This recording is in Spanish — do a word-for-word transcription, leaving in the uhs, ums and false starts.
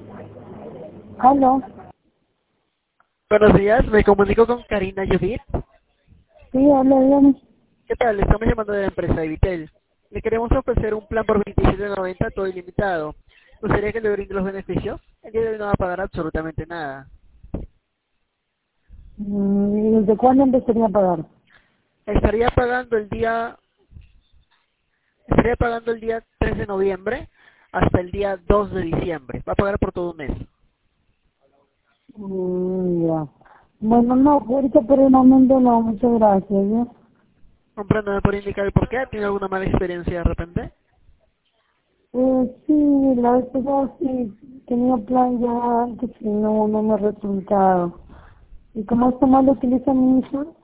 ¿Aló? Buenos días, me comunico con Karina Judith. Sí, habla, dígame. ¿Qué tal? Le estamos llamando de la empresa Evitel. Le queremos ofrecer un plan por veintisiete noventa todo ilimitado. ¿Gustaría que le brinde los beneficios? El día de hoy no va a pagar absolutamente nada. Mm, ¿Y desde cuándo empezaría a pagar? Estaría pagando el día estaría pagando el día tres de noviembre hasta el día dos de diciembre. Va a pagar por todo un mes. Mm, ya. Bueno, no, ahorita por el momento no, muchas gracias, ¿ya? Comprando, ¿me puede indicar el por qué? ¿Tiene alguna mala experiencia de repente? Eh, sí, la vez pasada sí, tenía plan ya antes y no, no me ha resultado. ¿Y cómo está mal utiliza mi hija?